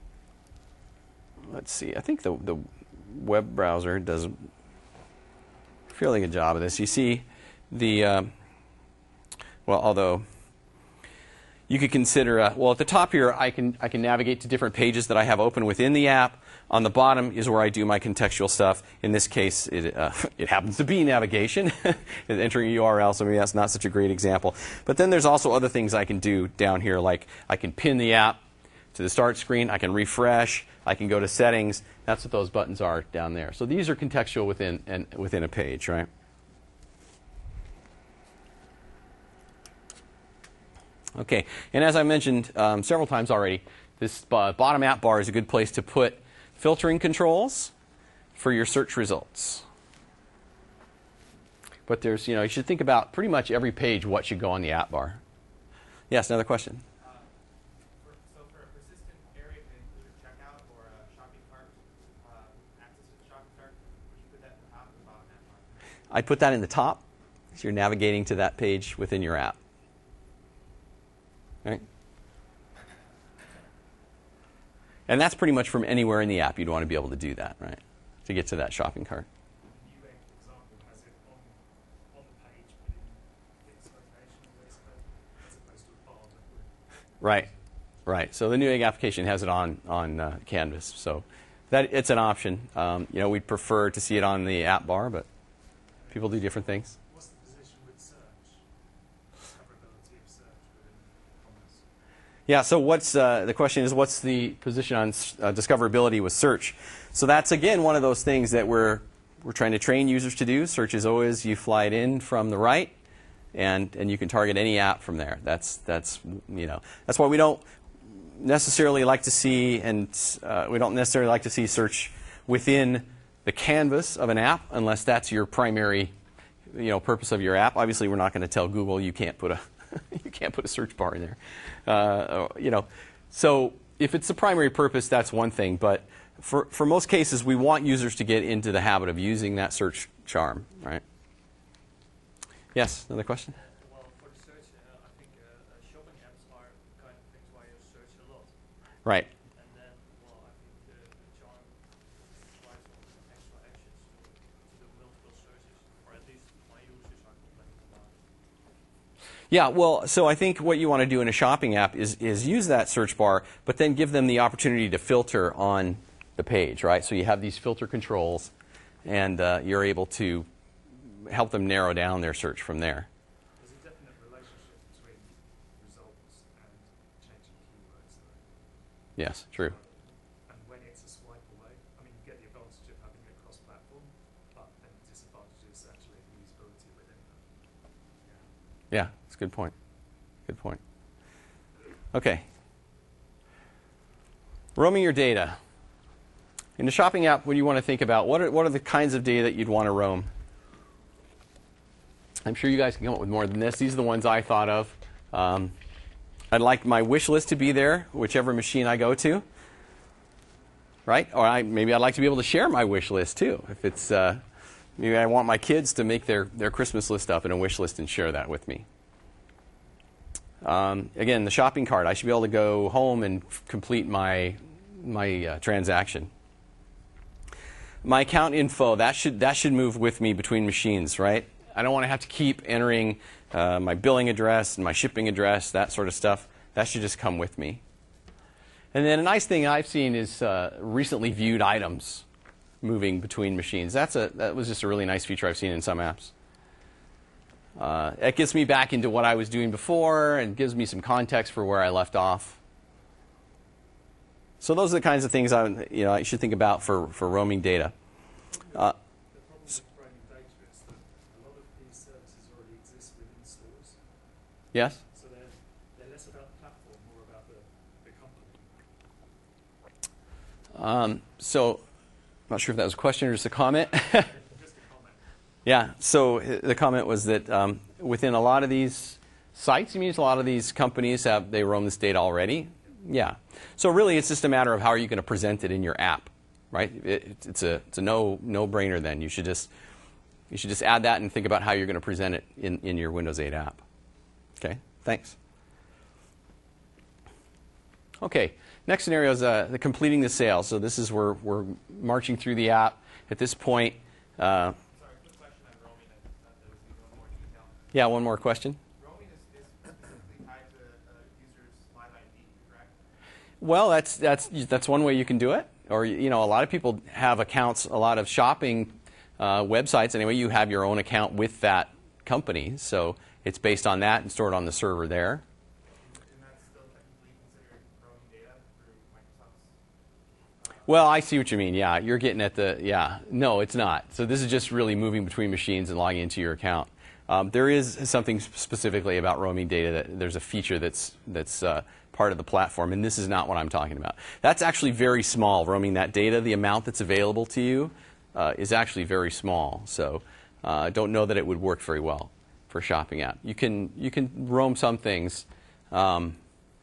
let's see, I think the, the web browser does a fairly good job of this. You see the, uh, well, although you could consider, uh, well, at the top here, I can, I can navigate to different pages that I have open within the app. On the bottom is where I do my contextual stuff. In this case, it, uh, it happens to be navigation, entering a U R L, so maybe that's not such a great example. But then there's also other things I can do down here, like I can pin the app to the start screen, I can refresh, I can go to settings. That's what those buttons are down there. So these are contextual within, and within a page, right? Okay, and as I mentioned um, several times already, this uh, bottom app bar is a good place to put filtering controls for your search results. But there's, you know, you should think about pretty much every page what should go on the app bar. Yes, another question? Uh, for, so for a persistent area to include a checkout or a shopping cart, uh, access to the shopping cart, would you put that in the top or the bottom app bar? I'd put that in the top, so you're navigating to that page within your app. Right? And that's pretty much from anywhere in the app you'd want to be able to do that, right? To get to that shopping cart. Newegg, for example, has it on, on the page, but in its location, basically, as opposed to a bar that would. Right, right. So the Newegg application has it on on uh, Canvas, so that it's an option. Um, you know, we'd prefer to see it on the app bar, but people do different things. What's the position with search? Discoverability of search within commerce? Yeah, so what's uh, the question is, what's the position on uh, discoverability with search? So that's, again, one of those things that we're, we're trying to train users to do. Search is always, you fly it in from the right, and, and you can target any app from there. That's, that's, you know, that's why we don't necessarily like to see, and uh, we don't necessarily like to see search within the canvas of an app unless that's your primary, you know, purpose of your app. Obviously, we're not going to tell Google you can't put a you can't put a search bar in there. Uh, you know, so if it's the primary purpose, that's one thing. But for for most cases, we want users to get into the habit of using that search charm, right? Yes, another question? Well, for the search, uh, I think uh, uh, shopping apps are kind of things where you search a lot. Right. And then, well, I think the, the charm requires some extra actions to, to do multiple searches, or at least my users are complaining about it. Yeah, well, so I think what you want to do in a shopping app is, is use that search bar, but then give them the opportunity to filter on the page, right? So you have these filter controls, and uh, you're able to help them narrow down their search from there. There's a definite relationship between results and changing keywords, though. Yes, true. And when it's a swipe away, I mean, you get the advantage of having it cross-platform, but then the disadvantage is actually the usability within that. Yeah, that's a good point. Good point. Okay. Roaming your data. In the shopping app, what do you want to think about? What are, what are the kinds of data that you'd want to roam? I'm sure you guys can come up with more than this. These are the ones I thought of. Um, I'd like my wish list to be there, whichever machine I go to. Right? Or I, maybe I'd like to be able to share my wish list too. If it's, uh, maybe I want my kids to make their, their Christmas list up in a wish list and share that with me. Um, again, the shopping cart. I should be able to go home and f- complete my, my uh, transaction. My account info, that should, that should move with me between machines, right? I don't want to have to keep entering uh, my billing address and my shipping address, that sort of stuff. That should just come with me. And then a nice thing I've seen is uh, recently viewed items moving between machines. That's a, that was just a really nice feature I've seen in some apps. Uh, it gets me back into what I was doing before and gives me some context for where I left off. So those are the kinds of things I, you know, I should think about for, for roaming data. Uh, The problem with roaming data is that a lot of these services already exist within stores. yes? So they're, they're less about the platform, more about the, the company. Um, so, I'm not sure if that was a question or just a comment. Just a comment. Yeah, so uh, the comment was that um, within a lot of these sites, you mean a lot of these companies have, they roam this data already? Yeah. So really it's just a matter of how are you going to present it in your app, right? It, it's a, it's a no, no-brainer then. You should just, you should just add that and think about how you're going to present it in, in your Windows eight app. Okay, thanks. Okay, next scenario is uh, the completing the sale. So this is where we're marching through the app. At this point, uh, Sorry, quick question on roaming. I thought there was even more detail. yeah, one more question. Roaming is, is specifically tied to a user's Live I D, correct? Well, that's that's that's one way you can do it. Or you know, a lot of people have accounts. A lot of shopping uh, websites, anyway, you have your own account with that company, so it's based on that and stored on the server there. And that's still technically considered roaming data through Microsoft's. Well, I see what you mean. Yeah, you're getting at the yeah. No, it's not. So this is just really moving between machines and logging into your account. Um, there is something specifically about roaming data that there's a feature that's that's uh, part of the platform, and this is not what I'm talking about. That's actually very small. Roaming that data, the amount that's available to you uh, is actually very small. So uh, I don't know that it would work very well for a shopping app. You can you can roam some things, um,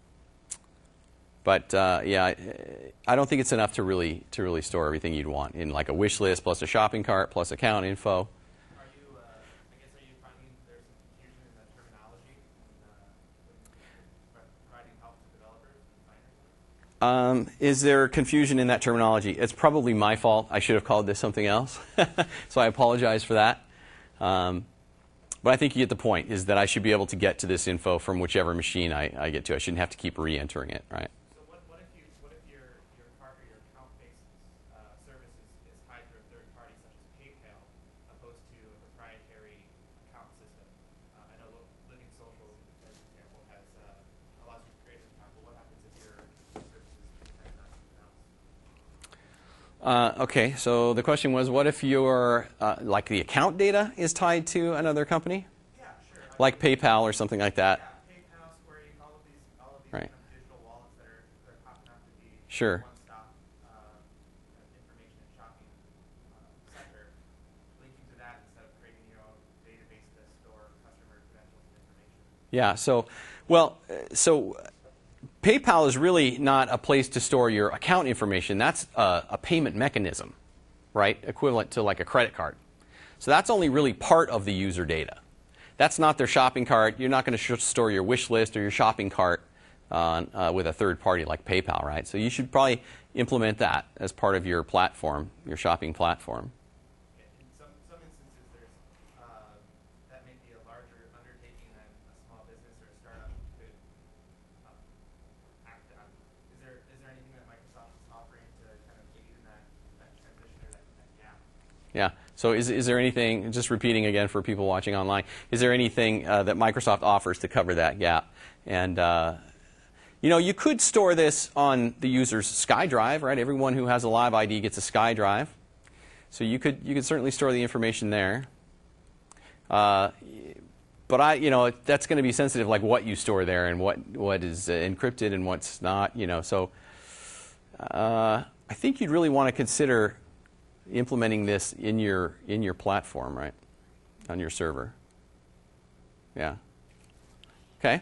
but uh, yeah, I, I don't think it's enough to really to really store everything you'd want in like a wish list plus a shopping cart plus account info. Are you, uh, I guess, are you finding there's some confusion in that terminology when, uh, when providing help to developers and designers? Um, is there confusion in that terminology? It's probably my fault. I should have called this something else. So I apologize for that. Um, but I think you get the point, is that I should be able to get to this info from whichever machine I, I get to. I shouldn't have to keep re-entering it, right? So what, what if you what if your your cart or your account based uh, service is, is tied to a third party such as PayPal opposed to a proprietary account system? Uh, I know Living Social, as an example, has uh, allows you to create an account. But what happens if your service is tied to something else? Uh, okay, so the question was, what if your, uh, like the account data is tied to another company? Yeah, sure. I Like mean, PayPal or something like that? Yeah, PayPal, Square, all of these, all of these Right. kind of digital wallets that are that happen to be Sure. one-stop uh, information and shopping uh, center, linking to that instead of creating your own database to store customer credentials and information. Yeah, so, well, uh, so PayPal is really not a place to store your account information. That's a, a payment mechanism, right? Equivalent to like a credit card. So that's only really part of the user data. That's not their shopping cart. You're not going to store your wish list or your shopping cart uh, uh, with a third party like PayPal, right? So you should probably implement that as part of your platform, your shopping platform. In some, some instances, there's, uh, that may be a larger undertaking than a small business or a startup could uh, act on. Is there, is there anything that Microsoft is offering to kind of aid in that, that transition or that, that gap? Yeah. So is, is there anything, just repeating again for people watching online, is there anything uh, that Microsoft offers to cover that gap? And, uh, you know, you could store this on the user's SkyDrive, right? Everyone who has a Live I D gets a SkyDrive. So you could, you could certainly store the information there. Uh, but, I, you know, that's going to be sensitive, like what you store there and what, what is uh, encrypted and what's not, you know. So uh, I think you'd really want to consider implementing this in your in your platform, right, on your server. Yeah. Okay.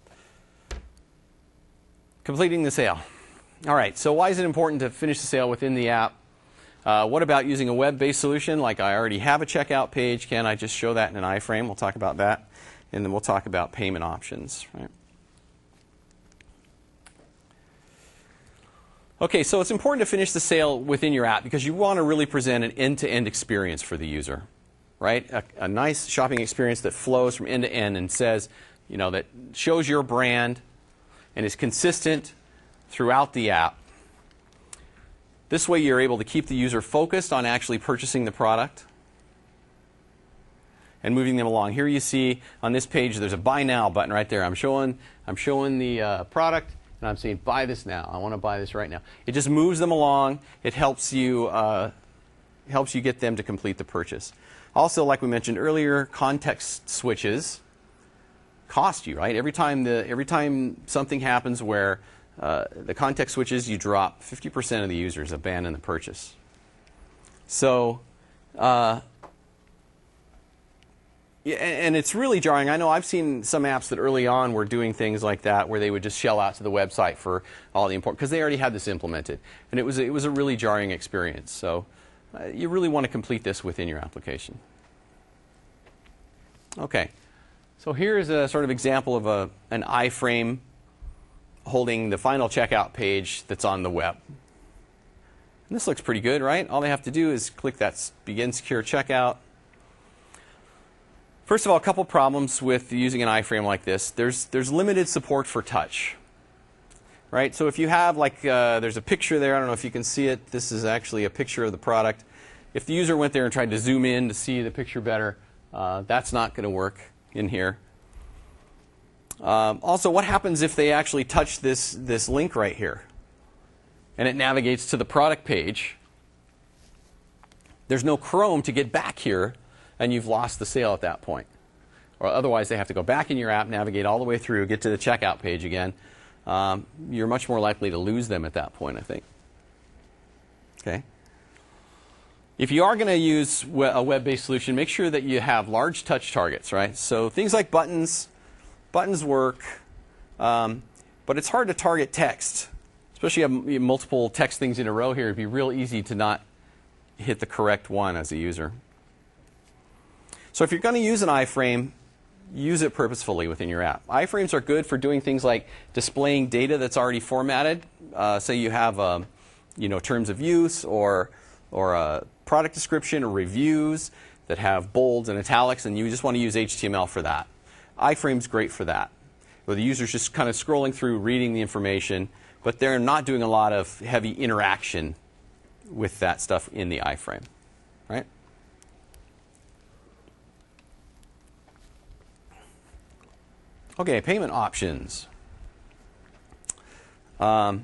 Completing the sale. All right. So why is it important to finish the sale within the app? Uh, what about using a web-based solution? Like I already have a checkout page. Can I just show that in an iframe? We'll talk about that, and then we'll talk about payment options. Right. Okay, so it's important to finish the sale within your app because you want to really present an end-to-end experience for the user, right? A, a nice shopping experience that flows from end to end and says, you know, that shows your brand and is consistent throughout the app. This way you're able to keep the user focused on actually purchasing the product and moving them along. Here you see on this page there's a Buy Now button right there. I'm showing, I'm showing the uh, product. And I'm saying, buy this now. I want to buy this right now. It just moves them along. It helps you, uh, helps you get them to complete the purchase. Also, like we mentioned earlier, context switches cost you, right? Every time the every time something happens where uh, the context switches, you drop fifty percent of the users abandon the purchase. So. Uh, Yeah, and it's really jarring. I know I've seen some apps that early on were doing things like that, where they would just shell out to the website for all the important, because they already had this implemented, and it was it was a really jarring experience. So uh, you really want to complete this within your application. Okay, so here's a sort of example of a an iframe holding the final checkout page that's on the web. And this looks pretty good, right? All they have to do is click that Begin Secure Checkout. First of all, a couple problems with using an iframe like this. There's there's limited support for touch, right? So if you have like uh, there's a picture there. I don't know if you can see it. This is actually a picture of the product. If the user went there and tried to zoom in to see the picture better, uh, that's not going to work in here. Um, also, what happens if they actually touch this this link right here, and it navigates to the product page? There's no Chrome to get back here. And you've lost the sale at that point. Or otherwise, they have to go back in your app, navigate all the way through, get to the checkout page again. Um, you're much more likely to lose them at that point, I think. Okay. If you are going to use a web-based solution, make sure that you have large touch targets, right? So things like buttons, buttons work, um, but it's hard to target text. Especially if you have multiple text things in a row here, it'd be real easy to not hit the correct one as a user. So if you're going to use an iframe, use it purposefully within your app. Iframes are good for doing things like displaying data that's already formatted. Uh, say you have, um, you know, terms of use or or a product description or reviews that have bolds and italics, and you just want to use H T M L for that. Iframe's great for that, where the user's just kind of scrolling through, reading the information, but they're not doing a lot of heavy interaction with that stuff in the iframe, right? Okay, payment options. Um,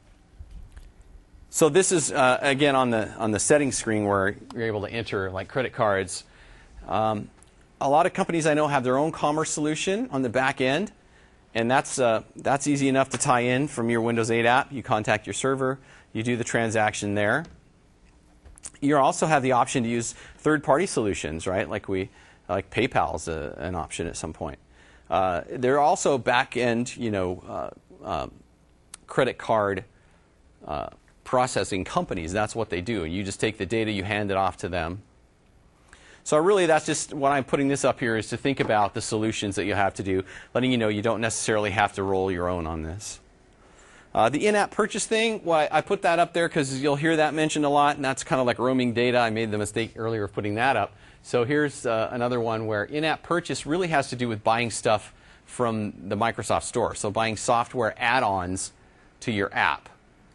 so this is uh, again on the on the settings screen where you're able to enter like credit cards. Um, a lot of companies I know have their own commerce solution on the back end, and that's uh, that's easy enough to tie in from your Windows eight app. You contact your server, you do the transaction there. You also have the option to use third-party solutions, right? Like we like PayPal's a, an option at some point. Uh, there are also back-end, you know, uh, uh, credit card uh, processing companies. That's what they do. And you just take the data, you hand it off to them. So really that's just what I'm putting this up here is to think about the solutions that you have to do, letting you know you don't necessarily have to roll your own on this. Uh, the in-app purchase thing, well, I put that up there because you'll hear that mentioned a lot, and that's kind of like roaming data. I made the mistake earlier of putting that up. So here's uh, another one where in-app purchase really has to do with buying stuff from the Microsoft Store. So buying software add-ons to your app.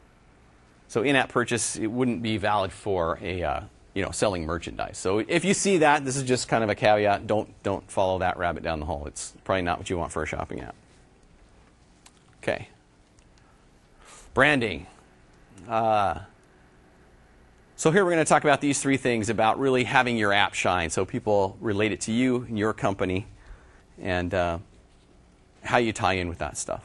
So in-app purchase, it wouldn't be valid for a uh, you know, selling merchandise. So if you see that, this is just kind of a caveat. Don't, don't follow that rabbit down the hole. It's probably not what you want for a shopping app. Okay. Branding. Uh, so here we're going to talk about these three things about really having your app shine so people relate it to you and your company and uh, how you tie in with that stuff.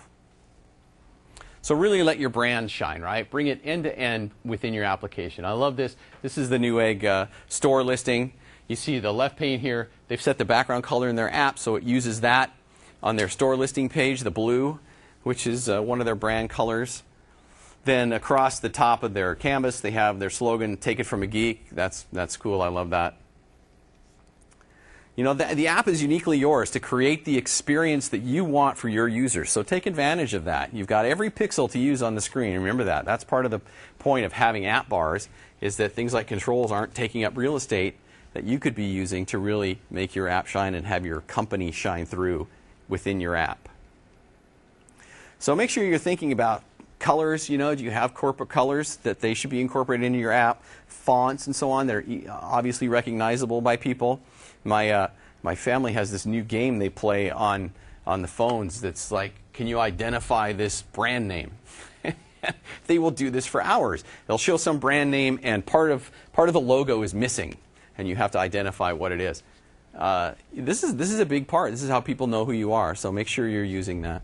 So really let your brand shine, right? Bring it end to end within your application. I love this. This is the Newegg uh, store listing. You see the left pane here. They've set the background color in their app, so it uses that on their store listing page, the blue, which is uh, one of their brand colors. Then across the top of their canvas, they have their slogan, "Take it from a geek." That's, that's cool. I love that. You know, the, the app is uniquely yours to create the experience that you want for your users. So take advantage of that. You've got every pixel to use on the screen. Remember that. That's part of the point of having app bars, is that things like controls aren't taking up real estate that you could be using to really make your app shine and have your company shine through within your app. So make sure you're thinking about colors. You know, do you have corporate colors that they should be incorporated into your app? Fonts and so on that are obviously recognizable by people. My uh, my family has this new game they play on on the phones that's like, can you identify this brand name? They will do this for hours. They'll show some brand name and part of part of the logo is missing, and you have to identify what it is. Uh, this is this is a big part. This is how people know who you are. So make sure you're using that.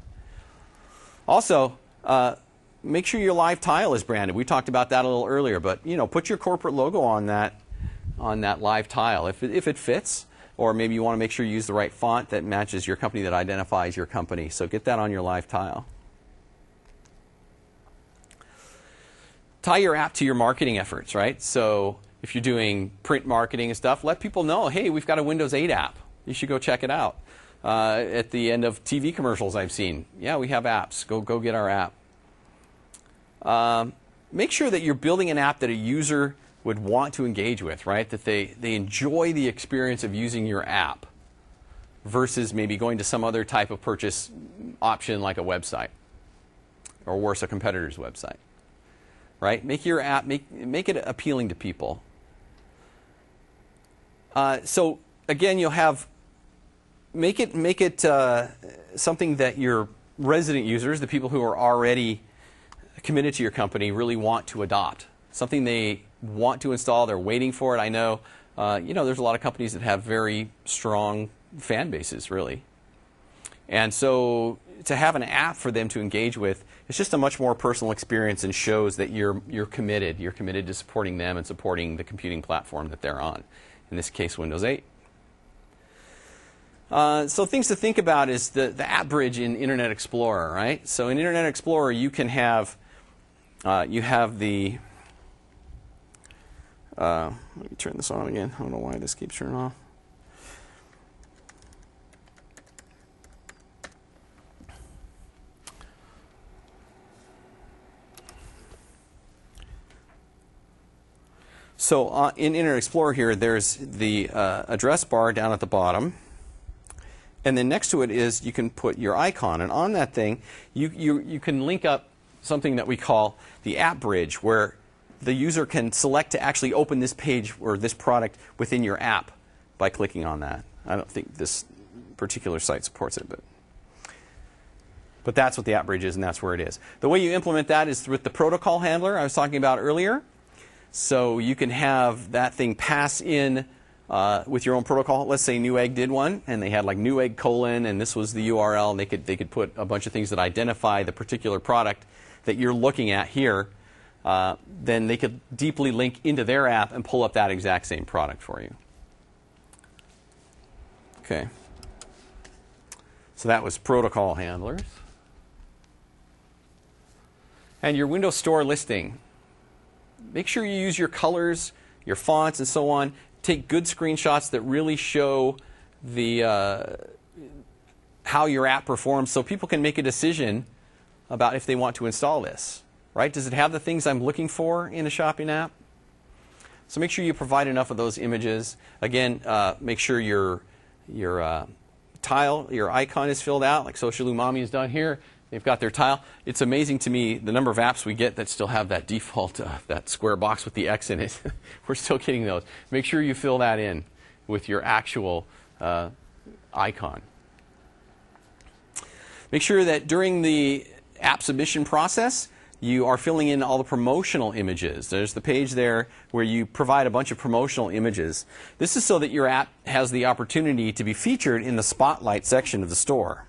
Also, uh, make sure your live tile is branded. We talked about that a little earlier, but you know, put your corporate logo on that on that live tile if it, if it fits. Or maybe you want to make sure you use the right font that matches your company, that identifies your company. So get that on your live tile. Tie your app to your marketing efforts, right? So if you're doing print marketing and stuff, let people know, hey, we've got a Windows eight app. You should go check it out. Uh, at the end of T V commercials I've seen, yeah, we have apps. Go, go get our app. Um, make sure that you're building an app that a user would want to engage with, right? That they, they enjoy the experience of using your app versus maybe going to some other type of purchase option like a website or worse, a competitor's website, right? Make your app, make, make it appealing to people. Uh, so again, you'll have, make it, make it uh, something that your resident users, the people who are already committed to your company, really want to adopt. Something they want to install, they're waiting for it. I know, uh, you know, there's a lot of companies that have very strong fan bases, really. And so to have an app for them to engage with, it's just a much more personal experience and shows that you're, you're committed. You're committed to supporting them and supporting the computing platform that they're on. In this case, Windows eight. Uh, so things to think about is the, the app bridge in Internet Explorer, right? So in Internet Explorer, you can have, uh, you have the, Uh, let me turn this on again. I don't know why this keeps turning off. So uh, in Internet Explorer here, there's the uh, address bar down at the bottom. And then next to it is you can put your icon. And on that thing, you, you, you can link up something that we call the app bridge, where the user can select to actually open this page or this product within your app by clicking on that. I don't think this particular site supports it, but but that's what the app bridge is, and that's where it is. The way you implement that is with the protocol handler I was talking about earlier. So you can have that thing pass in uh, with your own protocol. Let's say Newegg did one, and they had like Newegg colon, and this was the U R L, and they could they could put a bunch of things that identify the particular product that you're looking at here. Uh, then they could deeply link into their app and pull up that exact same product for you. Okay. So that was protocol handlers. And your Windows Store listing. Make sure you use your colors, your fonts, and so on take good screenshots that really show the uh, how your app performs, so people can make a decision about if they want to install this. Right? Does it have the things I'm looking for in a shopping app? So make sure you provide enough of those images. Again, uh, make sure your your uh, tile, your icon is filled out, like Social Umami has done here. They've got their tile. It's amazing to me the number of apps we get that still have that default, uh, that square box with the X in it. We're still getting those. Make sure you fill that in with your actual uh, icon. Make sure that during the app submission process, you are filling in all the promotional images. There's the page there where you provide a bunch of promotional images. This is so that your app has the opportunity to be featured in the Spotlight section of the store.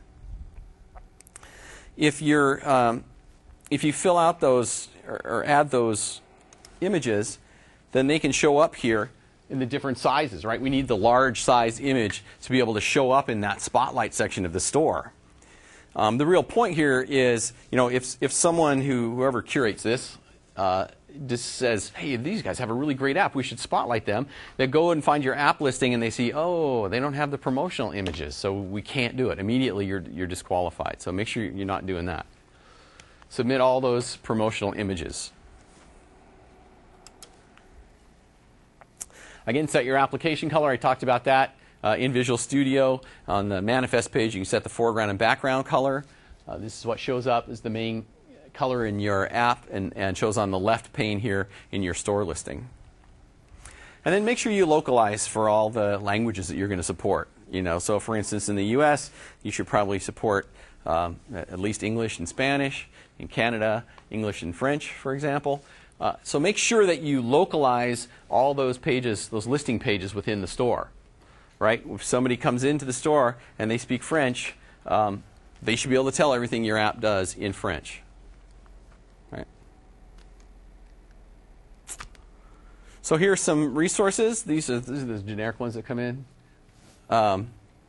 If you're, um, if you fill out those or, or add those images, then they can show up here in the different sizes, right? We need the large size image to be able to show up in that Spotlight section of the store. Um, the real point here is, you know, if if someone who whoever curates this uh, just says, hey, these guys have a really great app, we should spotlight them. They go and find your app listing and they see, oh, they don't have the promotional images, so we can't do it. Immediately, you're you're disqualified. So make sure you're not doing that. Submit all those promotional images. Again, set your application color. I talked about that. Uh, in Visual Studio, on the manifest page, you can set the foreground and background color. Uh, this is what shows up as the main color in your app and, and shows on the left pane here in your store listing. And then make sure you localize for all the languages that you're going to support. You know, so for instance, in the U S, you should probably support um, at least English and Spanish. In Canada, English and French, for example. Uh, so make sure that you localize all those pages, those listing pages within the store. Right? If somebody comes into the store and they speak French, um, they should be able to tell everything your app does in French. Right? So here are some resources. These are, these are the generic ones that come in. Um,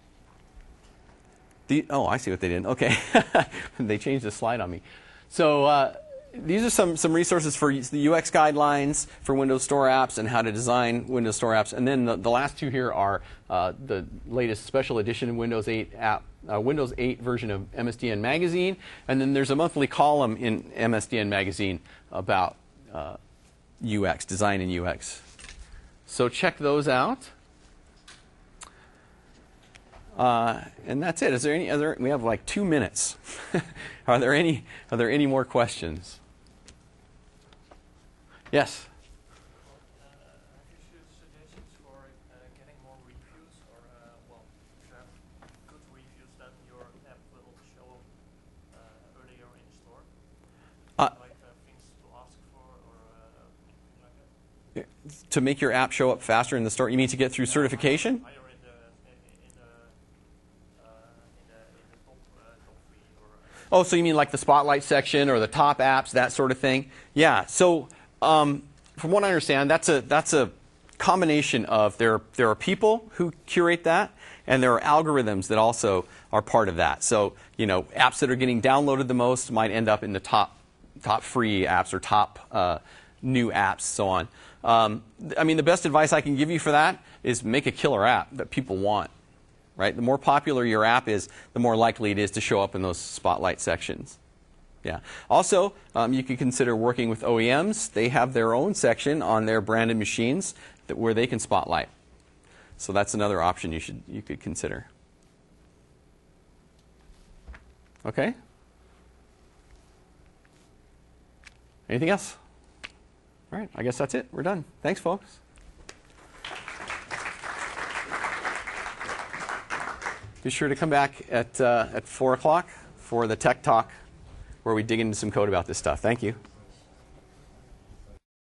the, oh, I see what they did. Okay. They changed the slide on me. So uh, these are some, some resources for the U X guidelines for Windows Store apps and how to design Windows Store apps. And then the, the last two here are uh, the latest special edition Windows eight app, uh, Windows eight version of M S D N Magazine. And then there's a monthly column in M S D N Magazine about uh, U X, design and U X. So check those out. Uh, and that's it. Is there any other? We have like two minutes. Are there any? Are there any more questions? Yes. Well, uh, have you suggestions for uh, getting more reviews, or uh, well, if you have good reviews, then your app will show uh, earlier in the store? Uh, like uh, things to ask for, or uh, something like that. To make your app show up faster in the store, you mean to get through certification? Higher in the in the uh, in the in the top uh, top three, or. Uh, Oh, so you mean like the Spotlight section or the top apps, that sort of thing? Yeah. So. Um, from what I understand, that's a that's a combination of there there are people who curate that, and there are algorithms that also are part of that. So you know, apps that are getting downloaded the most might end up in the top top free apps or top uh, new apps, so on. Um, I mean, the best advice I can give you for that is make a killer app that people want. Right? The more popular your app is, the more likely it is to show up in those Spotlight sections. Yeah. Also, um, you could consider working with O E Ms. They have their own section on their branded machines that, where they can spotlight. So that's another option you should you could consider. Okay. Anything else? All right. I guess that's it. We're done. Thanks, folks. Be sure to come back at uh, at four o'clock for the Tech Talk, where we dig into some code about this stuff. Thank you.